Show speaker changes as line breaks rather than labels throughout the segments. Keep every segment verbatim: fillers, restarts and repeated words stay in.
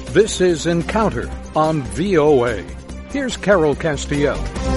This is Encounter on V O A. Here's Carol Castiel.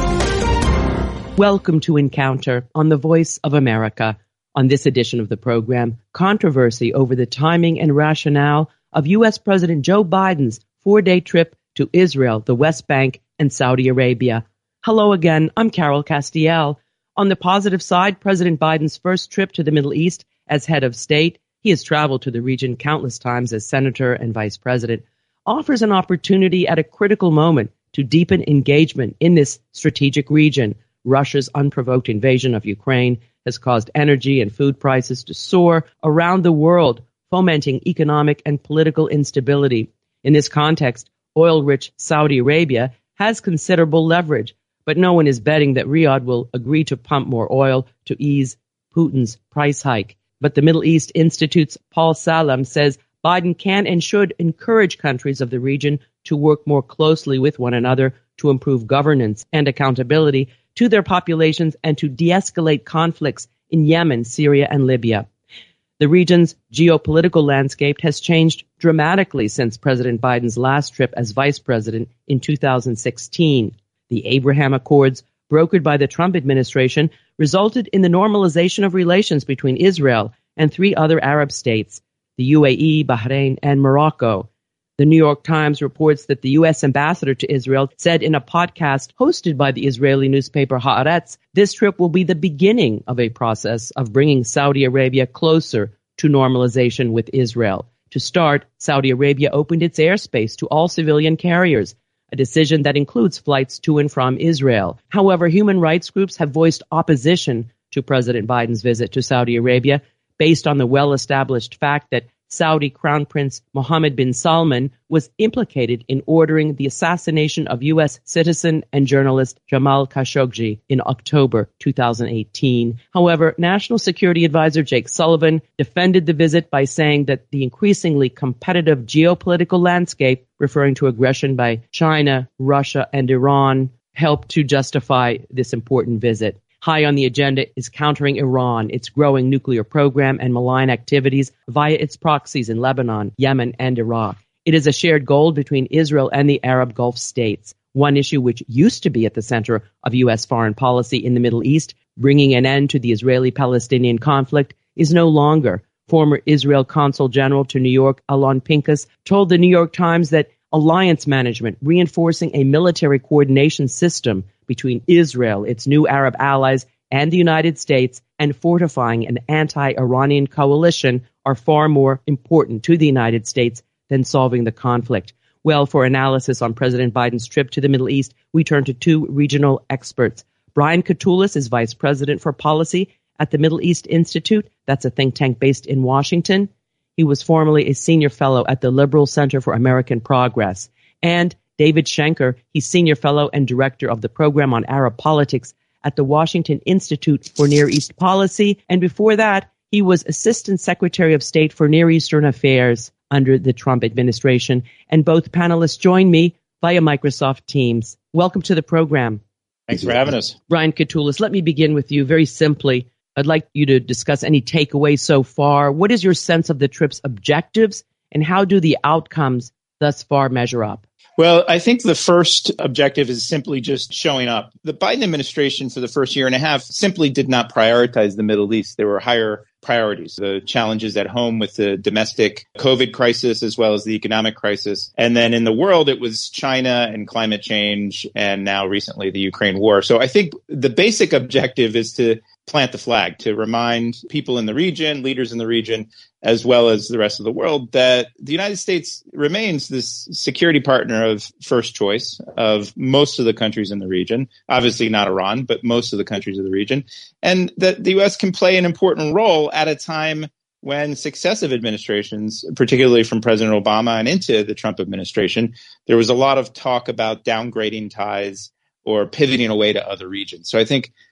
Welcome to Encounter on the Voice of America. On this edition of the program, controversy over the timing and rationale of U S. President Joe Biden's four-day trip to Israel, the West Bank, and Saudi Arabia. Hello again, I'm Carol Castiel. On the positive side, President Biden's first trip to the Middle East as head of state, he has traveled to the region countless times as senator and vice president, offers an opportunity at a critical moment to deepen engagement in this strategic region. Russia's unprovoked invasion of Ukraine has caused energy and food prices to soar around the world, fomenting economic and political instability. In this context, oil-rich Saudi Arabia has considerable leverage, but no one is betting that Riyadh will agree to pump more oil to ease Putin's price hike. But the Middle East Institute's Paul Salem says Biden can and should encourage countries of the region to work more closely with one another to improve governance and accountability to their populations and to de-escalate conflicts in Yemen, Syria, and Libya. The region's geopolitical landscape has changed dramatically since President Biden's last trip as vice president in two thousand sixteen. The Abraham Accords, brokered by the Trump administration, resulted in the normalization of relations between Israel and three other Arab states, the U A E, Bahrain, and Morocco. The New York Times reports that the U S ambassador to Israel said in a podcast hosted by the Israeli newspaper Haaretz, this trip will be the beginning of a process of bringing Saudi Arabia closer to normalization with Israel. To start, Saudi Arabia opened its airspace to all civilian carriers, a decision that includes flights to and from Israel. However, human rights groups have voiced opposition to President Biden's visit to Saudi Arabia based on the well-established fact that Saudi Crown Prince Mohammed bin Salman was implicated in ordering the assassination of U S citizen and journalist Jamal Khashoggi in October two thousand eighteen. However, National Security Advisor Jake Sullivan defended the visit by saying that the increasingly competitive geopolitical landscape, referring to aggression by China, Russia, and Iran, helped to justify this important visit. High on the agenda is countering Iran, its growing nuclear program, and malign activities via its proxies in Lebanon, Yemen, and Iraq. It is a shared goal between Israel and the Arab Gulf states. One issue which used to be at the center of U S foreign policy in the Middle East, bringing an end to the Israeli-Palestinian conflict, is no longer. Former Israel Consul General to New York, Alon Pincus, told the New York Times that alliance management, reinforcing a military coordination system between Israel, its new Arab allies, and the United States, and fortifying an anti-Iranian coalition are far more important to the United States than solving the conflict. Well, for analysis on President Biden's trip to the Middle East, we turn to two regional experts. Brian Katulis is Vice President for Policy at the Middle East Institute. That's a think tank based in Washington. He was formerly a senior fellow at the Liberal Center for American Progress. And David Schenker, he's senior fellow and director of the program on Arab politics at the Washington Institute for Near East Policy. And before that, he was Assistant Secretary of State for Near Eastern Affairs under the Trump administration. And both panelists join me via Microsoft Teams. Welcome to the program.
Thanks for having us.
Brian Katulis, let me begin with you very simply. I'd like you to discuss any takeaways so far. What is your sense of the trip's objectives, and how do the outcomes thus far measure up?
Well, I think the first objective is simply just showing up. The Biden administration for the first year and a half simply did not prioritize the Middle East. There were higher priorities, the challenges at home with the domestic COVID crisis as well as the economic crisis. And then in the world, it was China and climate change and now recently the Ukraine war. So I think the basic objective is to plant the flag, to remind people in the region, leaders in the region, as well as the rest of the world, that the United States remains this security partner of first choice of most of the countries in the region, obviously not Iran, but most of the countries of the region, and that the U S can play an important role at a time when successive administrations, particularly from President Obama and into the Trump administration, there was a lot of talk about downgrading ties or pivoting away to other regions. So I think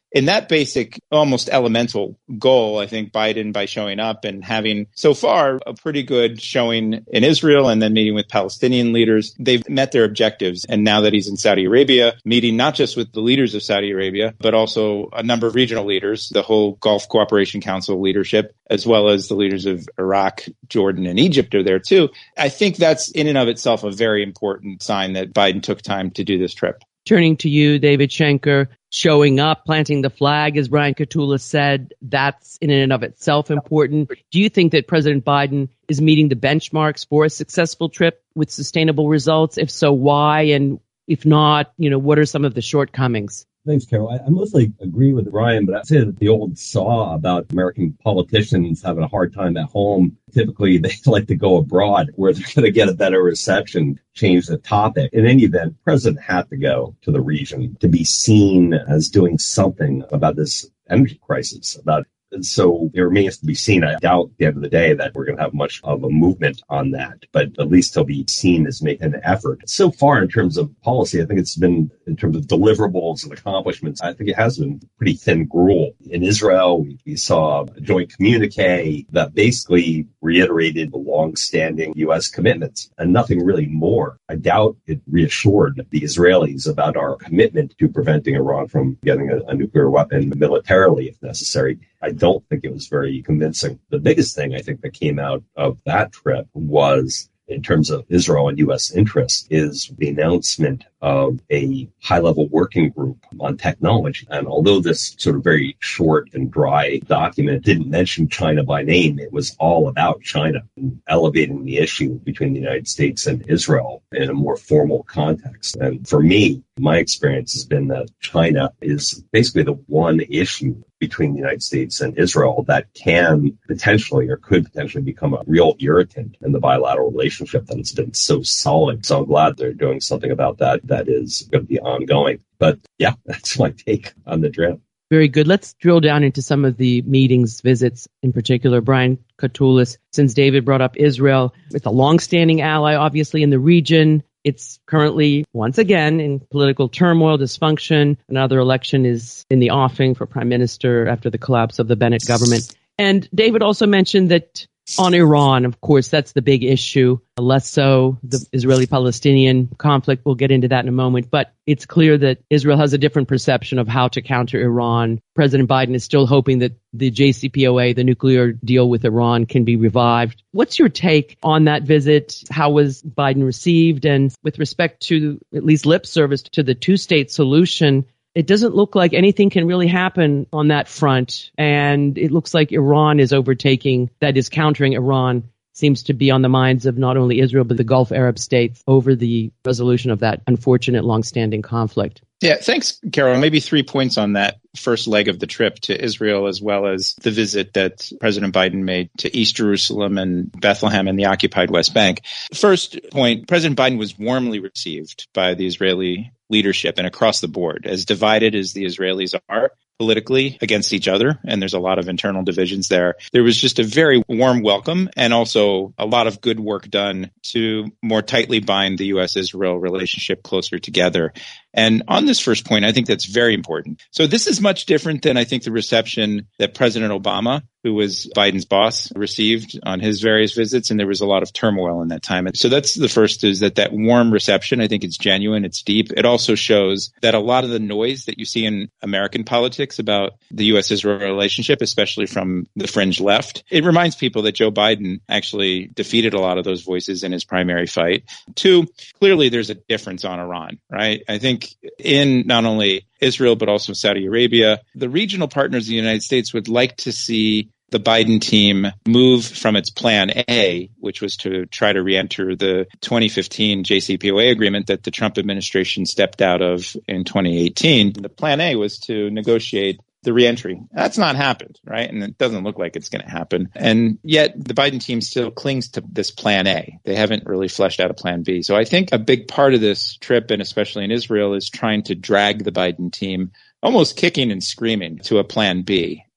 in that basic, almost elemental goal, I think Biden, by showing up and having so far a pretty good showing in Israel and then meeting with Palestinian leaders, they've met their objectives. And now that he's in Saudi Arabia, meeting not just with the leaders of Saudi Arabia, but also a number of regional leaders, the whole Gulf Cooperation Council leadership, as well as the leaders of Iraq, Jordan, and Egypt are there too. I think that's in and of itself a very important sign that Biden took time to do this trip.
Turning to you, David Schenker, showing up, planting the flag, as Brian Katulis said, that's in and of itself important. Do you think that President Biden is meeting the benchmarks for a successful trip with sustainable results? If so, why? And if not, you know, what are some of the shortcomings?
Thanks, Carol. I, I mostly agree with Ryan, but I'd say that the old saw about American politicians having a hard time at home, typically they like to go abroad where they're going to get a better reception, change the topic. In any event, the president had to go to the region to be seen as doing something about this energy crisis, about And so it remains to be seen. I doubt at the end of the day that we're going to have much of a movement on that, but at least he'll be seen as making an effort. So far, in terms of policy, I think it's been, in terms of deliverables and accomplishments, I think it has been pretty thin gruel. In Israel, we, we saw a joint communique that basically reiterated the long-standing U S commitments and nothing really more. I doubt it reassured the Israelis about our commitment to preventing Iran from getting a, a nuclear weapon militarily, if necessary. I don't think it was very convincing. The biggest thing I think that came out of that trip was, in terms of Israel and U S interests, is the announcement of a high-level working group on technology. And although this sort of very short and dry document didn't mention China by name, it was all about China and elevating the issue between the United States and Israel in a more formal context. And for me, my experience has been that China is basically the one issue between the United States and Israel that can potentially or could potentially become a real irritant in the bilateral relationship that has been so solid. So I'm glad they're doing something about that that is going to be ongoing. But yeah, that's my take on the trip.
Very good. Let's drill down into some of the meetings, visits in particular. Brian Katulis, since David brought up Israel, it's a longstanding ally, obviously, in the region. It's currently, once again, in political turmoil, dysfunction. Another election is in the offing for prime minister after the collapse of the Bennett government. And David also mentioned that on Iran, of course, that's the big issue. Less so the Israeli-Palestinian conflict. We'll get into that in a moment. But it's clear that Israel has a different perception of how to counter Iran. President Biden is still hoping that the J C P O A, the nuclear deal with Iran, can be revived. What's your take on that visit? How was Biden received? And with respect to at least lip service to the two-state solution, it doesn't look like anything can really happen on that front. And it looks like Iran is overtaking, that is countering Iran, seems to be on the minds of not only Israel, but the Gulf Arab states over the resolution of that unfortunate longstanding conflict.
Yeah, thanks, Carol. Maybe three points on that first leg of the trip to Israel, as well as the visit that President Biden made to East Jerusalem and Bethlehem and the occupied West Bank. First point, President Biden was warmly received by the Israeli leadership and across the board. As divided as the Israelis are politically against each other, and there's a lot of internal divisions there, there was just a very warm welcome and also a lot of good work done to more tightly bind the U S Israel relationship closer together. And on this first point, I think that's very important. So this is much different than I think the reception that President Obama, who was Biden's boss, received on his various visits. And there was a lot of turmoil in that time. And so that's the first, is that that warm reception, I think it's genuine, it's deep. It also shows that a lot of the noise that you see in American politics about the U S Israel relationship, especially from the fringe left, it reminds people that Joe Biden actually defeated a lot of those voices in his primary fight. Two, clearly there's a difference on Iran, right? I think in not only Israel, but also Saudi Arabia, the regional partners of the United States would like to see the Biden team move from its plan A, which was to try to re-enter the twenty fifteen J C P O A agreement that the Trump administration stepped out of in twenty eighteen. The plan A was to negotiate the reentry. That's not happened, right? And it doesn't look like it's going to happen. And yet the Biden team still clings to this plan A. They haven't really fleshed out a plan B. So I think a big part of this trip, and especially in Israel, is trying to drag the Biden team almost kicking and screaming to a plan B.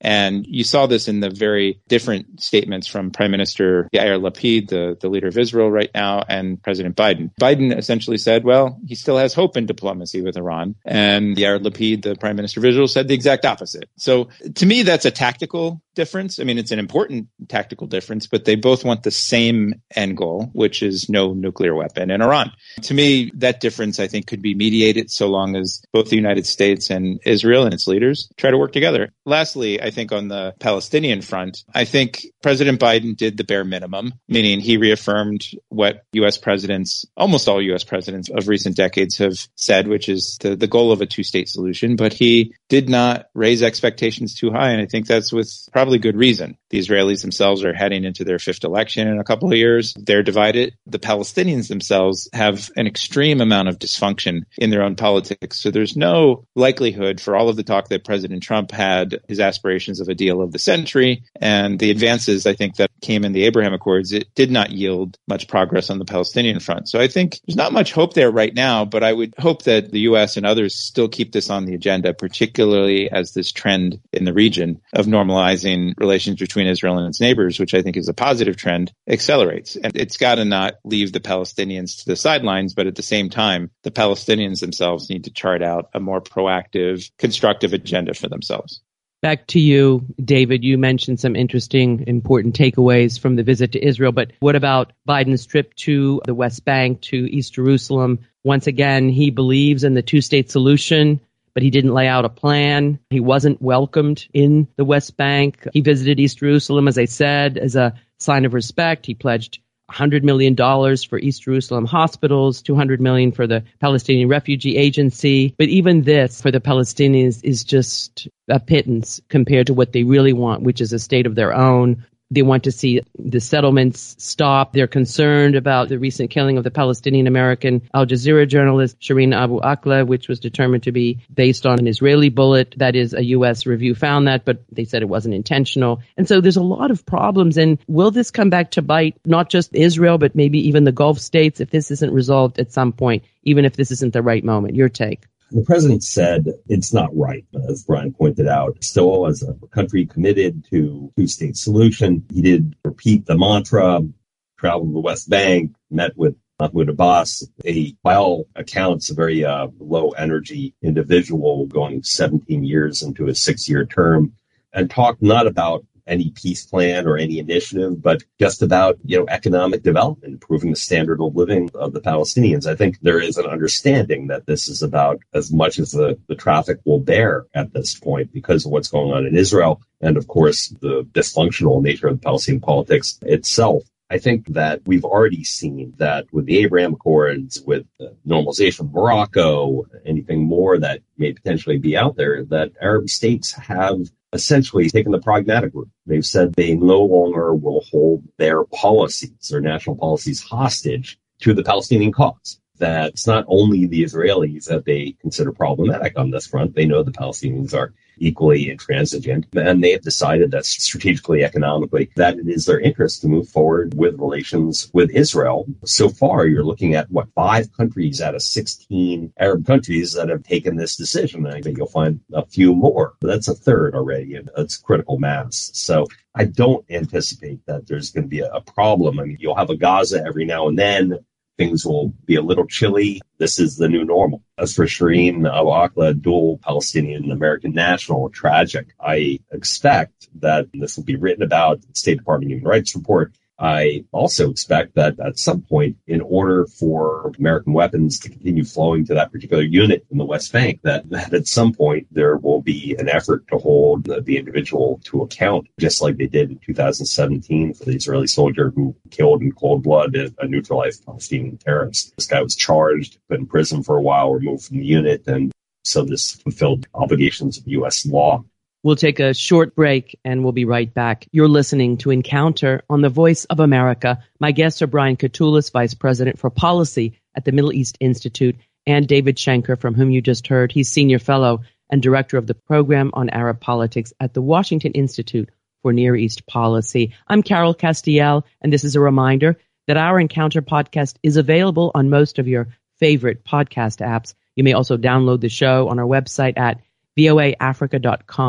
And you saw this in the very different statements from Prime Minister Yair Lapid, the, the leader of Israel right now, and President Biden. Biden essentially said, well, he still has hope in diplomacy with Iran. And Yair Lapid, the Prime Minister of Israel, said the exact opposite. So to me, that's a tactical difference. I mean, it's an important tactical difference, but they both want the same end goal, which is no nuclear weapon in Iran. To me, that difference, I think, could be mediated so long as both the United States and Israel and its leaders try to work together. Lastly, I think on the Palestinian front, I think President Biden did the bare minimum, meaning he reaffirmed what U S presidents, almost all U S presidents of recent decades have said, which is the, the goal of a two-state solution, but he did not raise expectations too high. And I think that's with probably good reason. The Israelis themselves are heading into their fifth election in a couple of years. They're divided. The Palestinians themselves have an extreme amount of dysfunction in their own politics. So there's no likelihood for all of the talk that President Trump had, his aspirations of a deal of the century, and the advances, I think, that came in the Abraham Accords, it did not yield much progress on the Palestinian front. So I think there's not much hope there right now, but I would hope that the U S and others still keep this on the agenda, particularly as this trend in the region of normalizing relations between Israel and its neighbors, which I think is a positive trend, accelerates. And it's got to not leave the Palestinians to the sidelines, but at the same time, the Palestinians themselves need to chart out a more proactive, constructive agenda for themselves.
Back to you, David. You mentioned some interesting, important takeaways from the visit to Israel, but what about Biden's trip to the West Bank, to East Jerusalem? Once again, he believes in the two-state solution, but he didn't lay out a plan. He wasn't welcomed in the West Bank. He visited East Jerusalem, as I said, as a sign of respect. He pledged one hundred million dollars for East Jerusalem hospitals, two hundred million dollars for the Palestinian Refugee Agency. But even this, for the Palestinians, is just a pittance compared to what they really want, which is a state of their own. They want to see the settlements stop. They're concerned about the recent killing of the Palestinian-American Al Jazeera journalist Shireen Abu Akleh, which was determined to be based on an Israeli bullet. That is, a U S review found that, but they said it wasn't intentional. And so there's a lot of problems. And will this come back to bite not just Israel, but maybe even the Gulf states if this isn't resolved at some point, even if this isn't the right moment? Your take.
The president said it's not right, as Brian pointed out. Still, as a country committed to two-state solution, he did repeat the mantra, traveled to the West Bank, met with Mahmoud Abbas, a, by all accounts, a very uh, low-energy individual going seventeen years into a six-year term, and talked not about any peace plan or any initiative, but just about, you know, economic development, improving the standard of living of the Palestinians. I think there is an understanding that this is about as much as the, the traffic will bear at this point because of what's going on in Israel and, of course, the dysfunctional nature of the Palestinian politics itself. I think that we've already seen that with the Abraham Accords, with the normalization of Morocco, anything more that may potentially be out there, that Arab states have essentially taken the pragmatic route. They've said they no longer will hold their policies, their national policies, hostage to the Palestinian cause. That it's not only the Israelis that they consider problematic on this front. They know the Palestinians are equally intransigent, and they have decided that strategically, economically, that it is their interest to move forward with relations with Israel. So far, you're looking at, what, five countries out of sixteen Arab countries that have taken this decision. I think you'll find a few more. But that's a third already, and it's critical mass. So I don't anticipate that there's going to be a problem. I mean, you'll have a Gaza every now and then. Things will be a little chilly. This is the new normal. As for Shireen Abu Akleh, dual Palestinian American national, tragic. I expect that this will be written about in the State Department Human Rights Report. I also expect that at some point, in order for American weapons to continue flowing to that particular unit in the West Bank, that, that at some point there will be an effort to hold the, the individual to account, just like they did in two thousand seventeen for the Israeli soldier who killed in cold blood a, a neutralized Palestinian terrorist. This guy was charged, put in prison for a while, removed from the unit, and so this fulfilled obligations of U S law.
We'll take a short break and we'll be right back. You're listening to Encounter on the Voice of America. My guests are Brian Katulis, Vice President for Policy at the Middle East Institute, and David Schenker, from whom you just heard. He's Senior Fellow and Director of the Program on Arab Politics at the Washington Institute for Near East Policy. I'm Carol Castiel, and this is a reminder that our Encounter podcast is available on most of your favorite podcast apps. You may also download the show on our website at voa africa dot com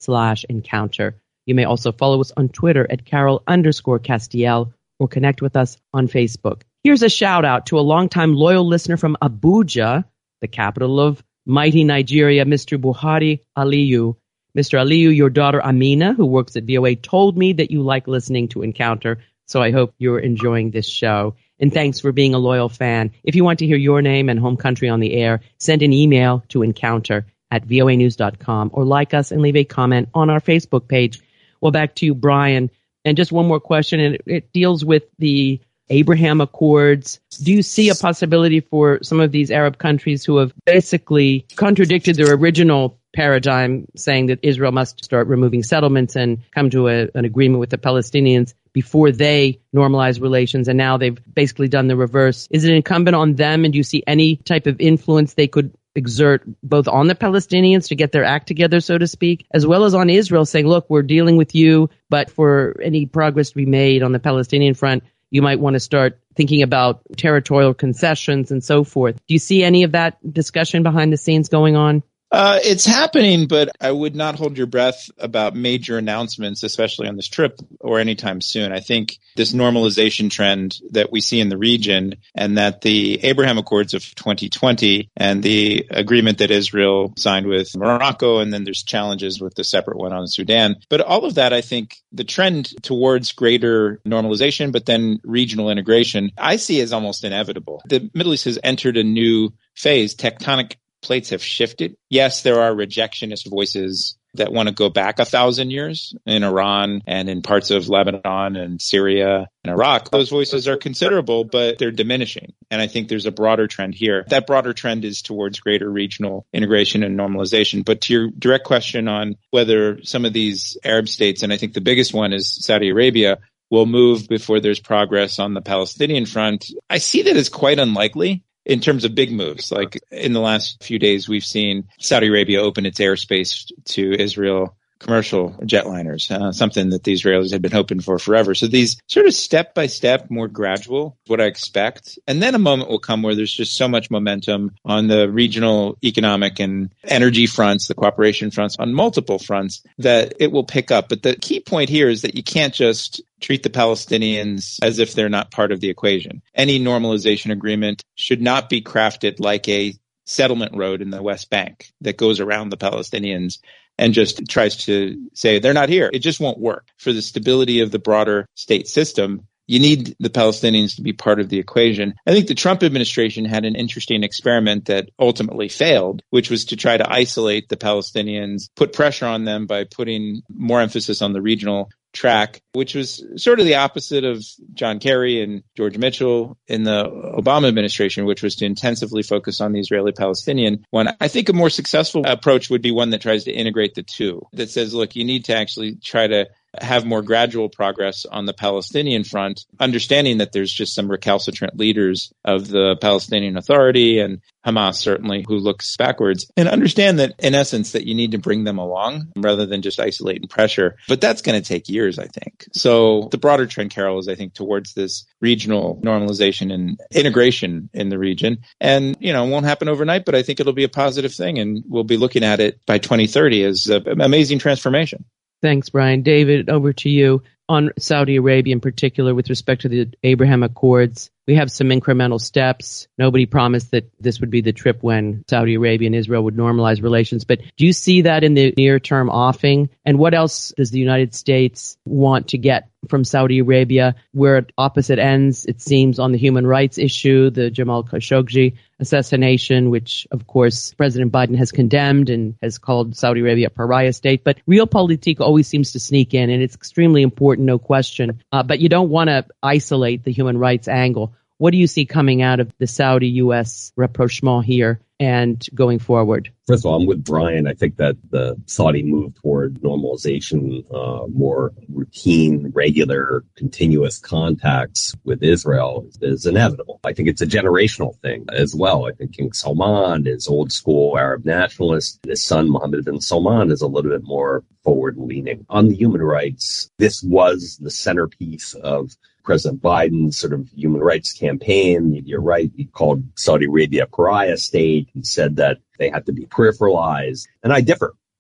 slash encounter. You may also follow us on Twitter at Carol underscore Castiel or connect with us on Facebook. Here's a shout out to a longtime loyal listener from Abuja, the capital of mighty Nigeria, Mister Buhari Aliyu. Mister Aliyu, your daughter Amina, who works at V O A, told me that you like listening to Encounter, so I hope you're enjoying this show. And thanks for being a loyal fan. If you want to hear your name and home country on the air, send an email to encounter at voa news dot com or like us and leave a comment on our Facebook page. Well, back to you, Brian. And just one more question, and it, it deals with the Abraham Accords. Do you see a possibility for some of these Arab countries who have basically contradicted their original paradigm, saying that Israel must start removing settlements and come to a, an agreement with the Palestinians before they normalize relations, and now they've basically done the reverse? Is it incumbent on them, and do you see any type of influence they could exert both on the Palestinians to get their act together, so to speak, as well as on Israel, saying, look, we're dealing with you, but for any progress to be made on the Palestinian front, you might want to start thinking about territorial concessions and so forth. Do you see any of that discussion behind the scenes going on?
Uh, it's happening, but I would not hold your breath about major announcements, especially on this trip or anytime soon. I think this normalization trend that we see in the region, and that the Abraham Accords of twenty twenty and the agreement that Israel signed with Morocco, and then there's challenges with the separate one on Sudan. But all of that, I think the trend towards greater normalization, but then regional integration, I see as almost inevitable. The Middle East has entered a new phase. Tectonic plates have shifted. Yes, there are rejectionist voices that want to go back a thousand years in Iran and in parts of Lebanon and Syria and Iraq. Those voices are considerable, but they're diminishing. And I think there's a broader trend here. That broader trend is towards greater regional integration and normalization. But to your direct question on whether some of these Arab states, and I think the biggest one is Saudi Arabia, will move before there's progress on the Palestinian front, I see that as quite unlikely. In terms of big moves, like in the last few days, we've seen Saudi Arabia open its airspace to Israel commercial jetliners, uh, something that the Israelis had been hoping for forever. So these sort of step by step, more gradual, what I expect. And then a moment will come where there's just so much momentum on the regional economic and energy fronts, the cooperation fronts, on multiple fronts, that it will pick up. But the key point here is that you can't just treat the Palestinians as if they're not part of the equation. Any normalization agreement should not be crafted like a settlement road in the West Bank that goes around the Palestinians and just tries to say they're not here. It just won't work. For the stability of the broader state system, you need the Palestinians to be part of the equation. I think the Trump administration had an interesting experiment that ultimately failed, which was to try to isolate the Palestinians, put pressure on them by putting more emphasis on the regional track, which was sort of the opposite of John Kerry and George Mitchell in the Obama administration, which was to intensively focus on the Israeli-Palestinian one. I think a more successful approach would be one that tries to integrate the two, that says, look, you need to actually try to have more gradual progress on the Palestinian front, understanding that there's just some recalcitrant leaders of the Palestinian Authority and Hamas, certainly, who looks backwards, and understand that, in essence, that you need to bring them along rather than just isolate and pressure. But that's going to take years, I think. So the broader trend, Carol, is, I think, towards this regional normalization and integration in the region. And, you know, it won't happen overnight, but I think it'll be a positive thing. And we'll be looking at it by twenty thirty as an amazing transformation.
Thanks, Brian. David, over to you. On Saudi Arabia in particular, with respect to the Abraham Accords, we have some incremental steps. Nobody promised that this would be the trip when Saudi Arabia and Israel would normalize relations. But do you see that in the near-term offing? And what else does the United States want to get from Saudi Arabia? We're at opposite ends, it seems, on the human rights issue, the Jamal Khashoggi assassination, which, of course, President Biden has condemned and has called Saudi Arabia a pariah state. But realpolitik always seems to sneak in, and it's extremely important, no question. Uh, but you don't want to isolate the human rights angle. What do you see coming out of the Saudi-U S rapprochement here and going forward?
First of all, I'm with Brian. I think that the Saudi move toward normalization, uh, more routine, regular, continuous contacts with Israel is inevitable. I think it's a generational thing as well. I think King Salman is old school Arab nationalist. His son, Mohammed bin Salman, is a little bit more forward-leaning. On the human rights, this was the centerpiece of President Biden's sort of human rights campaign. You're right. He called Saudi Arabia a pariah state. He said that they had to be peripheralized. And I differ.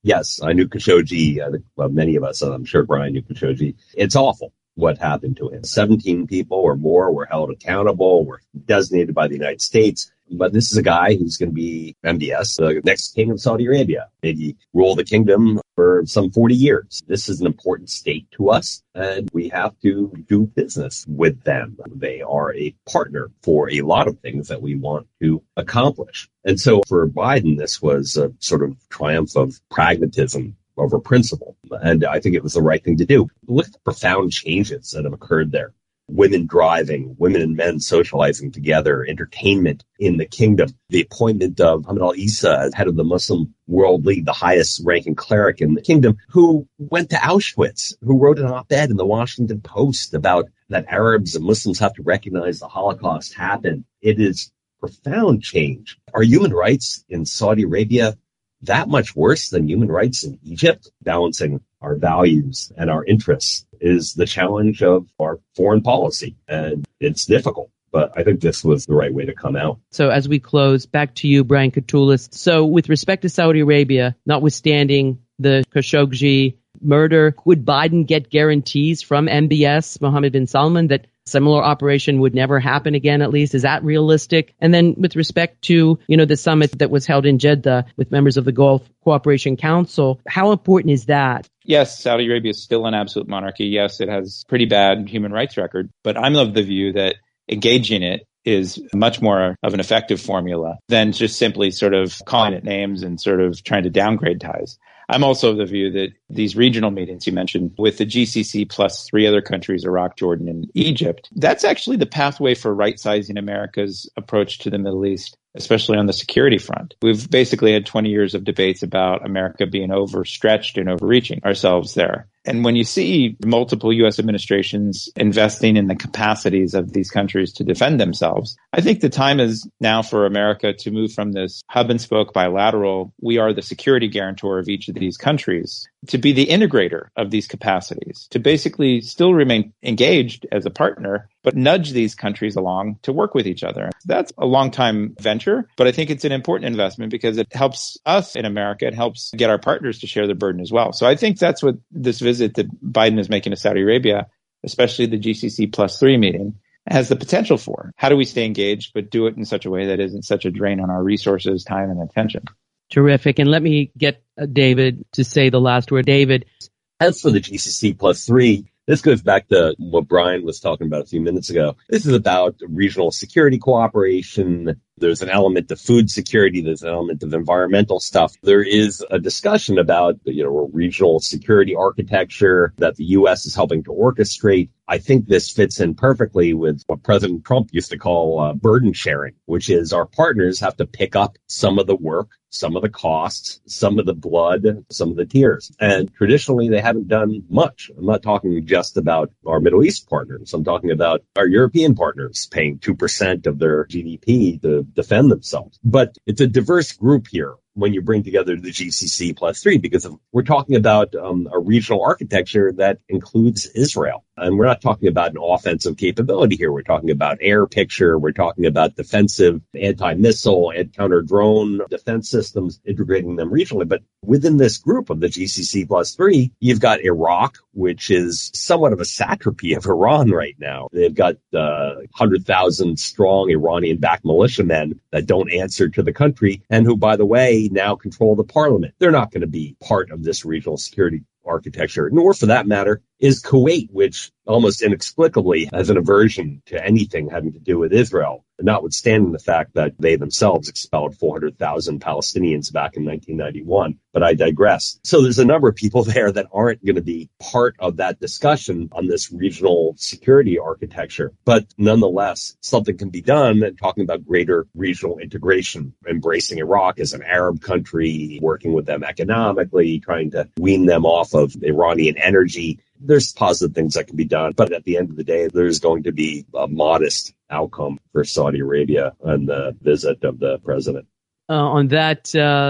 Yes, I knew Khashoggi. Uh, well, many of us, I'm sure Brian knew Khashoggi. It's awful what happened to him. seventeen people or more were held accountable, were designated by the United States. But this is a guy who's going to be M B S, the next king of Saudi Arabia, maybe rule the kingdom for some forty years. This is an important state to us, and we have to do business with them. They are a partner for a lot of things that we want to accomplish. And so for Biden, this was a sort of triumph of pragmatism over principle. And I think it was the right thing to do. Look at the profound changes that have occurred there. Women driving, women and men socializing together, entertainment in the kingdom, the appointment of Ahmed al-Issa as head of the Muslim World League, the highest ranking cleric in the kingdom, who went to Auschwitz, who wrote an op-ed in the Washington Post about that Arabs and Muslims have to recognize the Holocaust happened. It is profound change. Are human rights in Saudi Arabia that much worse than human rights in Egypt? Balancing our values and our interests is the challenge of our foreign policy, and it's difficult. But I think this was the right way to come out.
So as we close, back to you, Brian Katulis. So with respect to Saudi Arabia, notwithstanding the Khashoggi murder, would Biden get guarantees from M B S, Mohammed bin Salman, that similar operation would never happen again, at least? Is that realistic? And then with respect to, you know, the summit that was held in Jeddah with members of the Gulf Cooperation Council, how important is that?
Yes, Saudi Arabia is still an absolute monarchy. Yes, it has pretty bad human rights record, but I'm of the view that engaging it is much more of an effective formula than just simply sort of calling it names and sort of trying to downgrade ties. I'm also of the view that these regional meetings you mentioned with the G C C plus three other countries, Iraq, Jordan, and Egypt, that's actually the pathway for right-sizing America's approach to the Middle East, especially on the security front. We've basically had twenty years of debates about America being overstretched and overreaching ourselves there. And when you see multiple U S administrations investing in the capacities of these countries to defend themselves, I think the time is now for America to move from this hub and spoke bilateral, we are the security guarantor of each of these countries, to be the integrator of these capacities, to basically still remain engaged as a partner, but nudge these countries along to work with each other. That's a long time venture, but I think it's an important investment because it helps us in America. It helps get our partners to share the burden as well. So I think that's what this visit that Biden is making to Saudi Arabia, especially the G C C plus three meeting, has the potential for. How do we stay engaged, but do it in such a way that isn't such a drain on our resources, time, and attention?
Terrific. And let me get uh, David to say the last word. David.
As for the G C C plus three, this goes back to what Brian was talking about a few minutes ago. This is about regional security cooperation. There's an element of food security. There's an element of environmental stuff. There is a discussion about, you know, regional security architecture that the U S is helping to orchestrate. I think this fits in perfectly with what President Trump used to call uh, burden sharing, which is our partners have to pick up some of the work, some of the costs, some of the blood, some of the tears. And traditionally, they haven't done much. I'm not talking just about our Middle East partners. I'm talking about our European partners paying two percent of their G D P to defend themselves. But it's a diverse group here when you bring together the G C C plus three, because we're talking about um, a regional architecture that includes Israel. And we're not talking about an offensive capability here. We're talking about air picture. We're talking about defensive anti-missile and counter-drone defense systems, integrating them regionally. But within this group of the G C C plus three, you've got Iraq, which is somewhat of a satrapy of Iran right now. They've got uh, one hundred thousand strong Iranian-backed militiamen that don't answer to the country and who, by the way, now control the parliament. They're not going to be part of this regional security architecture, nor for that matter is Kuwait, which almost inexplicably has an aversion to anything having to do with Israel, notwithstanding the fact that they themselves expelled four hundred thousand Palestinians back in nineteen ninety-one. But I digress. So there's a number of people there that aren't going to be part of that discussion on this regional security architecture. But nonetheless, something can be done, and talking about greater regional integration, embracing Iraq as an Arab country, working with them economically, trying to wean them off of Iranian energy. There's positive things that can be done, but at the end of the day, there's going to be a modest outcome for Saudi Arabia and the visit of the president.
Uh, on that uh,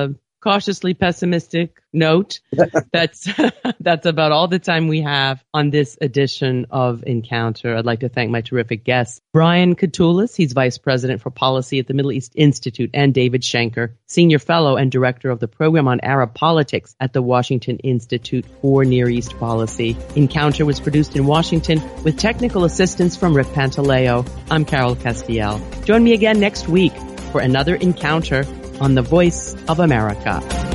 cautiously pessimistic note, that's that's about all the time we have on this edition of Encounter. I'd like to thank my terrific guests, Brian Katulis, he's Vice President for Policy at the Middle East Institute, and David Schenker, Senior Fellow and Director of the Program on Arab Politics at the Washington Institute for Near East Policy. Encounter was produced in Washington with technical assistance from Rick Pantaleo. I'm Carol Castiel. Join me again next week for another Encounter on the Voice of America.